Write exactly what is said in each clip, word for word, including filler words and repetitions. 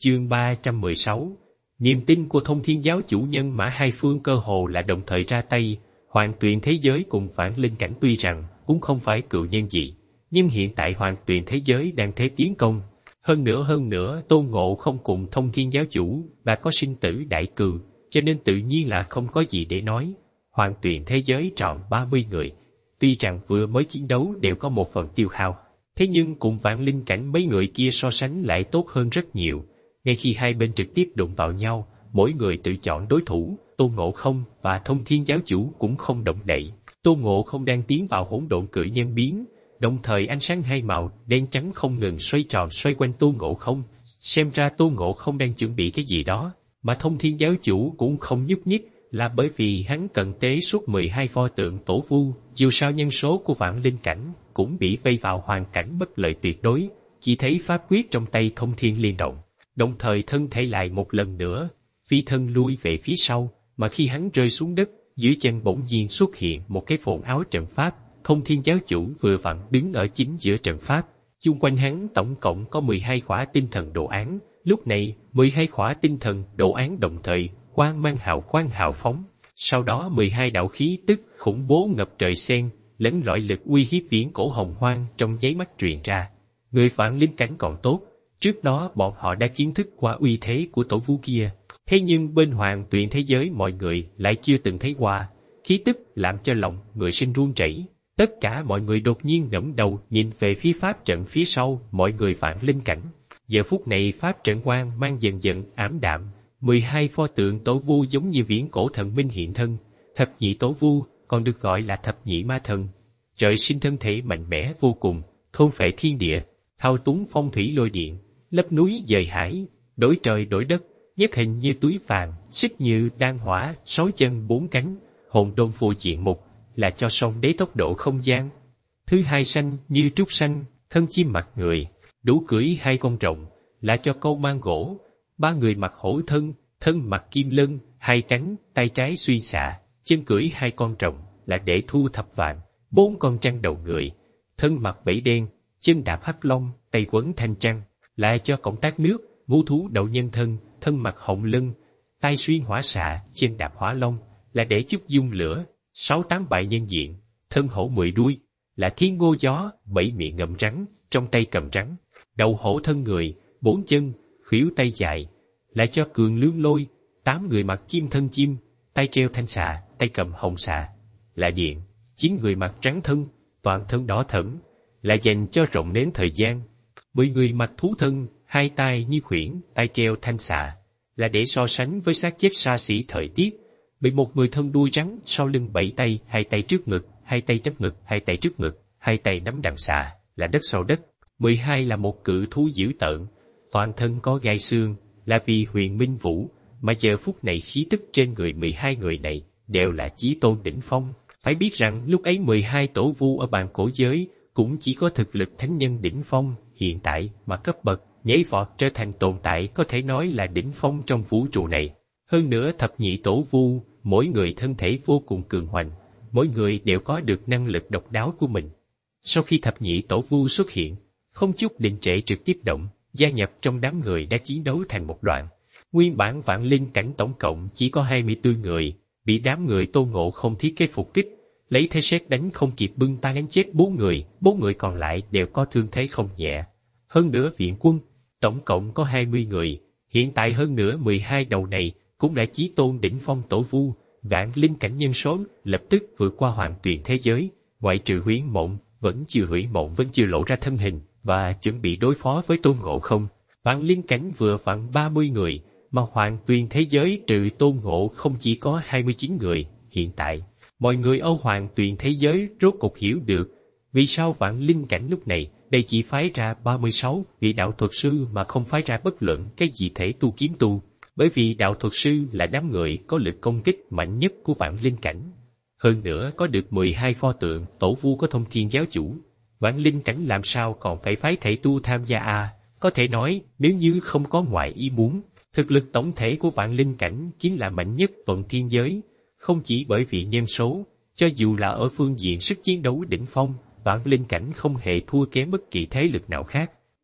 Chương ba trăm mười sáu. Niềm tin của Thông Thiên giáo chủ nhân mã hai phương cơ hồ là đồng thời ra tay. Hoàng Tuyền thế giới cùng Vạn Linh cảnh tuy rằng cũng không phải cựu nhân gì, nhưng hiện tại Hoàng Tuyền thế giới đang thế tiến công. Hơn nữa hơn nữa Tôn Ngộ không cùng Thông Thiên giáo chủ đã có sinh tử đại cừu, cho nên tự nhiên là không có gì để nói. Hoàng Tuyền thế giới trọn ba mươi người, tuy rằng vừa mới chiến đấu đều có một phần tiêu hao, thế nhưng cùng Vạn Linh cảnh mấy người kia so sánh lại tốt hơn rất nhiều. Ngay khi hai bên trực tiếp đụng vào nhau, mỗi người tự chọn đối thủ, Tôn Ngộ không và Thông Thiên giáo chủ cũng không động đậy. Tôn Ngộ không đang tiến vào hỗn độn cự nhân biến, đồng thời ánh sáng hai màu đen trắng không ngừng xoay tròn xoay quanh Tôn Ngộ không. Xem ra Tôn Ngộ không đang chuẩn bị cái gì đó, mà Thông Thiên giáo chủ cũng không nhúc nhích, là bởi vì hắn cần tế suốt mười hai pho tượng tổ vu. Dù sao nhân số của Vạn Linh cảnh cũng bị vây vào hoàn cảnh bất lợi tuyệt đối, chỉ thấy pháp quyết trong tay Thông Thiên liên động, đồng thời thân thể lại một lần nữa phi thân lui về phía sau, mà khi hắn rơi xuống đất, dưới chân bỗng nhiên xuất hiện một cái phồn áo trận pháp. Thông Thiên giáo chủ vừa vặn đứng ở chính giữa trận pháp, chung quanh hắn tổng cộng có mười hai khỏa tinh thần đồ án. Lúc này mười hai khỏa tinh thần đồ án đồng thời quang mang hào quang hào phóng, sau đó mười hai đạo khí tức khủng bố ngập trời xen lẫn lọi lực uy hiếp viễn cổ hồng hoang trong nháy mắt truyền ra. Người Vạn Linh cảnh còn tốt, trước đó bọn họ đã kiến thức qua uy thế của tổ vu kia, thế nhưng bên Hoàng Tuyền thế giới mọi người lại chưa từng thấy qua. Khí tức làm cho lòng người sinh run rẩy. Tất cả mọi người đột nhiên ngẩng đầu nhìn về phía pháp trận phía sau mọi người Vạn Linh cảnh. Giờ phút này pháp trận quang mang dần dần ảm đạm, mười hai pho tượng tổ vu giống như viễn cổ thần minh hiện thân. Thập nhị tổ vu còn được gọi là thập nhị ma thần, trời sinh thân thể mạnh mẽ vô cùng, thôn phệ thiên địa, thao túng phong thủy lôi điện, lấp núi dời hải, đổi trời đổi đất, nhất hình như túi vàng, xích như đan hỏa, sáu chân bốn cánh, hồn đôn phù diện mục, là cho sông đế tốc độ không gian. Thứ hai xanh như trúc xanh, thân chim mặt người, đủ cưỡi hai con rồng, là cho câu mang gỗ. Ba người mặc hổ thân, thân mặc kim lân, hai cánh, tay trái xuyên xạ, chân cưỡi hai con rồng, là để thu thập vạn. Bốn con trăng đầu người, thân mặc vảy đen, chân đạp hắc long, tay quấn thanh trăng, là cho cộng tác nước. Ngũ thú đậu nhân thân, thân mặc hồng lân, tay xuyên hỏa xạ, chân đạp hỏa long, là để chúc dung lửa. Sáu tám bại nhân diện, thân hổ mười đuôi, là thiên ngô gió, bảy miệng ngậm rắn, trong tay cầm rắn. Đầu hổ thân người, bốn chân, khuỷu tay dài, là cho cường lương lôi. Tám người mặc chim thân chim, tay treo thanh xạ, tay cầm hồng xạ, là điện. Chín người mặc trắng thân, toàn thân đỏ thẫm, là dành cho rộng nến thời gian. Mười người mặc thú thân, hai tay như khuyển, tay treo thanh xạ, là để so sánh với xác chết xa xỉ thời tiết. Bị một người thân đuôi rắn, sau lưng bảy tay, hai tay trước ngực, hai tay trấp ngực, hai tay trước ngực, hai tay nắm đằng xạ, là đất sau đất. Mười hai là một cự thú dữ tợn, toàn thân có gai xương, là vì Huyền Minh Vũ, mà giờ phút này khí tức trên người mười hai người này đều là chí tôn đỉnh phong. Phải biết rằng lúc ấy mười hai tổ vu ở bàn cổ giới cũng chỉ có thực lực thánh nhân đỉnh phong, hiện tại mà cấp bậc nhảy vọt trở thành tồn tại có thể nói là đỉnh phong trong vũ trụ này. Hơn nữa thập nhị tổ vu, mỗi người thân thể vô cùng cường hoành, mỗi người đều có được năng lực độc đáo của mình. Sau khi thập nhị tổ vu xuất hiện, không chút đình trệ trực tiếp động, gia nhập trong đám người đã chiến đấu thành một đoạn. Nguyên bản Vạn Linh cảnh tổng cộng chỉ có hai mươi tư người, bị đám người Tôn Ngộ không thiết kế phục kích, lấy thế sét đánh không kịp bưng tay đánh chết bốn người, bốn người còn lại đều có thương thế không nhẹ. Hơn nữa viện quân, tổng cộng có hai mươi người, hiện tại hơn nữa mười hai đầu này cũng đã chí tôn đỉnh phong tổ vu. Vạn Linh cảnh nhân số lập tức vượt qua Hoàng Tuyền thế giới, ngoại trừ Huyễn Mộng, vẫn chưa Huyễn Mộng vẫn chưa lộ ra thân hình và chuẩn bị đối phó với Tôn Ngộ không. Vạn Linh cảnh vừa vặn ba mươi người, mà Hoàng Tuyền thế giới trừ Tôn Ngộ không chỉ có hai mươi chín người. Hiện tại, mọi người ở Hoàng Tuyền thế giới rốt cục hiểu được vì sao Vạn Linh cảnh lúc này đây chỉ phái ra ba mươi sáu vị đạo thuật sư mà không phái ra bất luận cái gì thể tu kiếm tu. Bởi vì đạo thuật sư là đám người có lực công kích mạnh nhất của Vạn Linh cảnh. Hơn nữa có được mười hai pho tượng tổ vu có Thông Thiên giáo chủ. Vạn Linh cảnh làm sao còn phải phái thể tu tham gia à? Có thể nói nếu như không có ngoại ý muốn, thực lực tổng thể của Vạn Linh cảnh chính là mạnh nhất toàn thiên giới. Không chỉ bởi vì nhân số, cho dù là ở phương diện sức chiến đấu đỉnh phong, Vạn Linh cảnh không hề thua kém bất kỳ thế lực nào khác.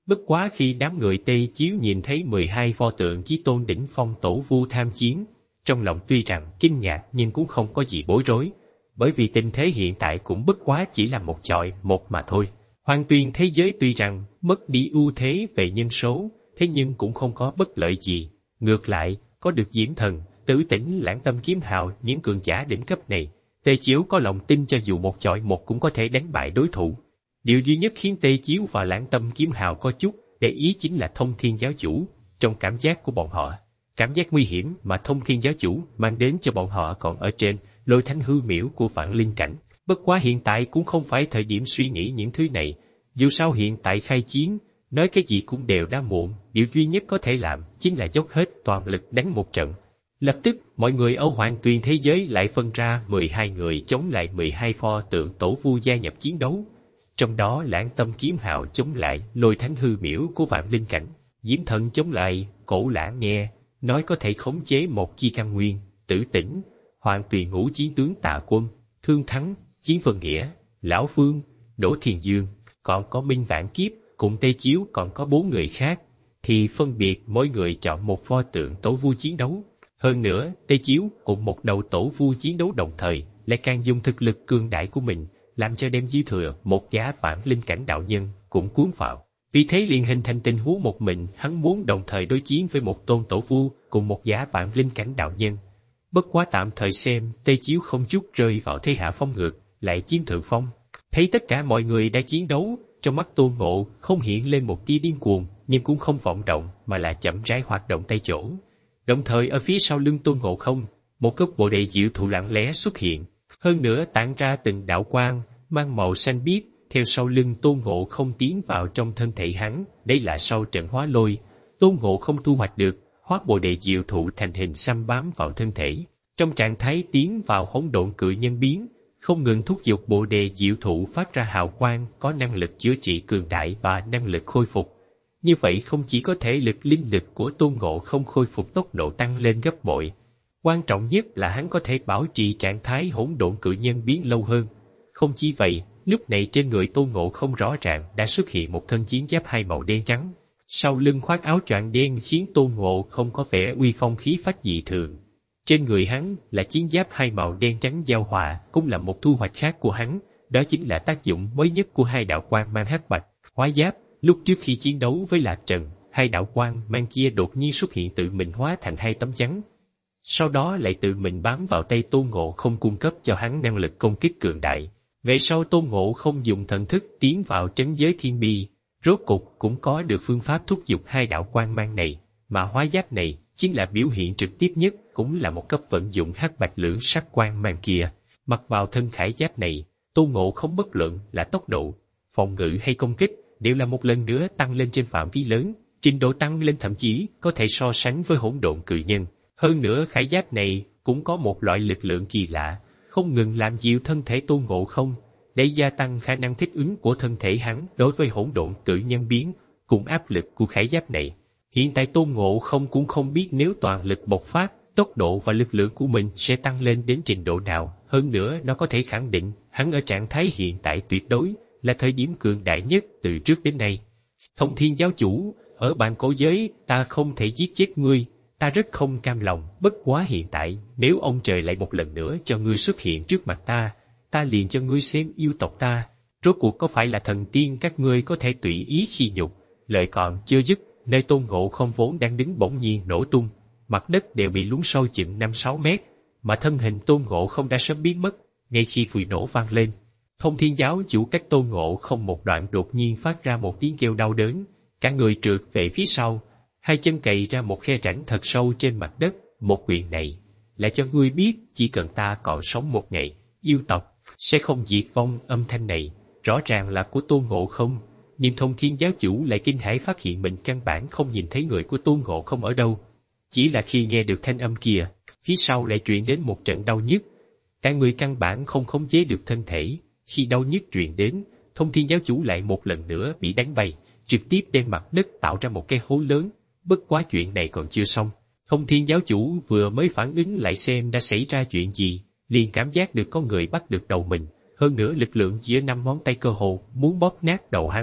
Bất quá khi đám người Tây Chiếu nhìn thấy mười hai pho tượng chí tôn đỉnh phong tổ vu tham chiến, trong lòng tuy rằng kinh ngạc nhưng cũng không có gì bối rối, bởi vì tình thế hiện tại cũng bất quá chỉ là một chọi một mà thôi. Hoàng Tuyền thế giới tuy rằng mất đi ưu thế về nhân số, thế nhưng cũng không có bất lợi gì. Ngược lại, có được Diễm Thần, Tử Tĩnh, Lãng Tâm Kiếm Hào những cường giả đỉnh cấp này, Tề Chiếu có lòng tin cho dù một chọi một cũng có thể đánh bại đối thủ. Điều duy nhất khiến Tề Chiếu và Lãng Tâm Kiếm Hào có chút để ý chính là Thông Thiên Giáo Chủ. Trong cảm giác của bọn họ, cảm giác nguy hiểm mà Thông Thiên Giáo Chủ mang đến cho bọn họ còn ở trên Lôi Thánh hư miễu của Vạn Linh Cảnh. Bất quá hiện tại cũng không phải thời điểm suy nghĩ những thứ này. Dù sao hiện tại khai chiến, nói cái gì cũng đều đã muộn, điều duy nhất có thể làm chính là dốc hết toàn lực đánh một trận. Lập tức, mọi người ở Hoàng Tuyền thế giới lại phân ra mười hai người chống lại mười hai pho tượng tổ vu gia nhập chiến đấu. Trong đó Lãng Tâm Kiếm Hào chống lại Lôi Thánh hư miễu của Vạn Linh Cảnh, Diễm Thần chống lại Cổ Lãng nghe nói có thể khống chế một chi căn nguyên, Tử Tĩnh, Hoàng Tuyền ngũ chiến tướng Tạ Quân, Thương Thắng, Chiến Vân Nghĩa, Lão Phương, Đỗ Thiền Dương, còn có Minh Vạn Kiếp, cùng Tây Chiếu còn có bốn người khác, thì phân biệt mỗi người chọn một pho tượng tổ vu chiến đấu. Hơn nữa, Tây Chiếu cùng một đầu tổ vu chiến đấu đồng thời, lại càng dùng thực lực cường đại của mình, làm cho đem dư thừa một giá Vạn Linh Cảnh đạo nhân cũng cuốn vào. Vì thế liền hình thành tình huống một mình hắn muốn đồng thời đối chiến với một tôn tổ vu cùng một giá Vạn Linh Cảnh đạo nhân. Bất quá tạm thời xem Tây Chiếu không chút rơi vào thế hạ phong ngược, lại chiếm thượng phong. Thấy tất cả mọi người đã chiến đấu, trong mắt Tôn Ngộ không hiện lên một tia điên cuồng, nhưng cũng không vọng động mà là chậm rãi hoạt động tay chỗ. Đồng thời ở phía sau lưng Tôn Ngộ không, một gốc bồ đề diệu thụ lặng lẽ xuất hiện, hơn nữa tản ra từng đạo quang mang màu xanh biếc theo sau lưng Tôn Ngộ không tiến vào trong thân thể hắn. Đây là sau trận hóa lôi, Tôn Ngộ không thu hoạch được, hóa bồ đề diệu thụ thành hình xăm bám vào thân thể, trong trạng thái tiến vào hỗn độn cự nhân biến, không ngừng thúc giục bồ đề diệu thụ phát ra hào quang có năng lực chữa trị cường đại và năng lực khôi phục. Như vậy không chỉ có thể lực linh lực của Tôn Ngộ không khôi phục tốc độ tăng lên gấp bội, quan trọng nhất là hắn có thể bảo trì trạng thái hỗn độn cự nhân biến lâu hơn. Không chỉ vậy, lúc này trên người Tôn Ngộ không rõ ràng đã xuất hiện một thân chiến giáp hai màu đen trắng, sau lưng khoác áo choàng đen khiến Tôn Ngộ không có vẻ uy phong khí phách dị thường. Trên người hắn là chiến giáp hai màu đen trắng giao hòa, cũng là một thu hoạch khác của hắn, đó chính là tác dụng mới nhất của hai đạo quang mang hắc bạch hóa giáp. Lúc trước khi chiến đấu với Lạc Trần, hai đạo quang mang kia đột nhiên xuất hiện tự mình hóa thành hai tấm chắn, sau đó lại tự mình bám vào tay Tôn Ngộ không cung cấp cho hắn năng lực công kích cường đại. Về sau Tôn Ngộ không dùng thần thức tiến vào trấn giới thiên bi, rốt cục cũng có được phương pháp thúc giục hai đạo quang mang này, mà hóa giáp này chính là biểu hiện trực tiếp nhất, cũng là một cấp vận dụng hắc bạch lưỡng sắc quang mang kia. Mặc vào thân khải giáp này, Tôn Ngộ không bất luận là tốc độ, phòng ngự hay công kích, đều là một lần nữa tăng lên trên phạm vi lớn, trình độ tăng lên thậm chí có thể so sánh với hỗn độn cự nhân. Hơn nữa khải giáp này cũng có một loại lực lượng kỳ lạ, không ngừng làm dịu thân thể Tôn Ngộ không, để gia tăng khả năng thích ứng của thân thể hắn đối với hỗn độn cự nhân biến, cùng áp lực của khải giáp này. Hiện tại Tôn Ngộ không cũng không biết nếu toàn lực bộc phát, tốc độ và lực lượng của mình sẽ tăng lên đến trình độ nào. Hơn nữa nó có thể khẳng định hắn ở trạng thái hiện tại tuyệt đối là thời điểm cường đại nhất từ trước đến nay. Thông Thiên Giáo Chủ, ở bản cổ giới ta không thể giết chết ngươi, ta rất không cam lòng, bất quá hiện tại nếu ông trời lại một lần nữa cho ngươi xuất hiện trước mặt ta, ta liền cho ngươi xem yêu tộc ta, rốt cuộc có phải là thần tiên các ngươi có thể tùy ý khi nhục. Lời còn chưa dứt, nơi Tôn Ngộ không vốn đang đứng bỗng nhiên nổ tung, mặt đất đều bị lún sâu chừng năm sáu mét, mà thân hình Tôn Ngộ không đã sớm biến mất. Ngay khi phùi nổ vang lên, Thông Thiên Giáo Chủ cách Tôn Ngộ không một đoạn đột nhiên phát ra một tiếng kêu đau đớn, cả người trượt về phía sau, hai chân cày ra một khe rãnh thật sâu trên mặt đất. Một quyền này là cho ngươi biết, chỉ cần ta còn sống một ngày, yêu tộc sẽ không diệt vong. Âm thanh này rõ ràng là của Tôn Ngộ không, nhưng Thông Thiên Giáo Chủ lại kinh hãi phát hiện mình căn bản không nhìn thấy người của Tôn Ngộ không ở đâu. Chỉ là khi nghe được thanh âm kia, phía sau lại truyền đến một trận đau nhức, cả người căn bản không khống chế được thân thể. Khi đau nhức truyền đến, Thông Thiên Giáo Chủ lại một lần nữa bị đánh bay, trực tiếp đem mặt đất tạo ra một cái hố lớn. Bất quá chuyện này còn chưa xong, Thông Thiên Giáo Chủ vừa mới phản ứng lại xem đã xảy ra chuyện gì, liền cảm giác được có người bắt được đầu mình, hơn nữa lực lượng giữa năm ngón tay cơ hồ muốn bóp nát đầu hắn.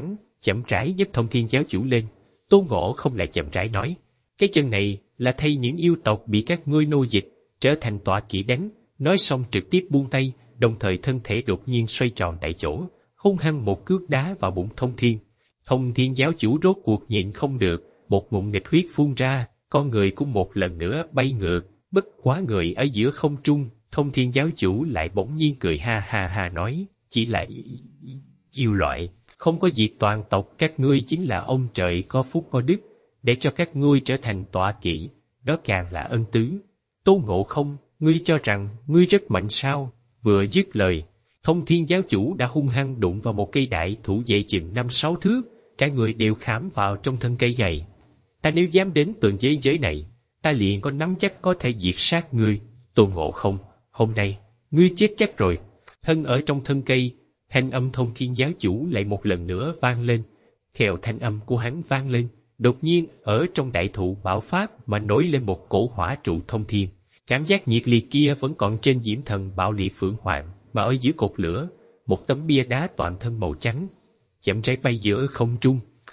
chậm rãi nhấc Thông Thiên giáo chủ lên. Tôn Ngộ Không lại chậm rãi nói, cái chân này là thay những yêu tộc bị các ngươi nô dịch, trở thành tọa kỵ đánh. Nói xong trực tiếp buông tay, đồng thời thân thể đột nhiên xoay tròn tại chỗ, hung hăng một cước đá vào bụng Thông Thiên. Thông Thiên giáo chủ rốt cuộc nhịn không được, một ngụm nghịch huyết phun ra, con người cũng một lần nữa bay ngược, bất quá người ở giữa không trung. Thông Thiên giáo chủ lại bỗng nhiên cười ha ha ha nói, chỉ là yêu loại, không có diệt toàn tộc, các ngươi chính là ông trời có phúc có đức, để cho các ngươi trở thành tọa kỵ, đó càng là ân tứ. Tôn Ngộ Không, ngươi cho rằng ngươi rất mạnh sao? Vừa dứt lời, Thông Thiên giáo chủ đã hung hăng đụng vào một cây đại thụ dày chừng năm sáu thước, cả người đều khảm vào trong thân cây gầy. Ta nếu dám đến tường giới giới này, ta liền có nắm chắc có thể diệt sát ngươi. Tôn Ngộ Không, hôm nay ngươi chết chắc rồi. Thân ở trong thân cây, thanh âm Thông Thiên giáo chủ lại một lần nữa vang lên. Theo thanh âm của hắn vang lên, đột nhiên ở trong đại thụ bạo phát mà nổi lên một cổ hỏa trụ thông thiên. Cảm giác nhiệt liệt kia vẫn còn trên diễm thần bạo liệt phượng hoàng, mà ở giữa cột lửa, một tấm bia đá toàn thân màu trắng, chậm rãi bay giữa không trung.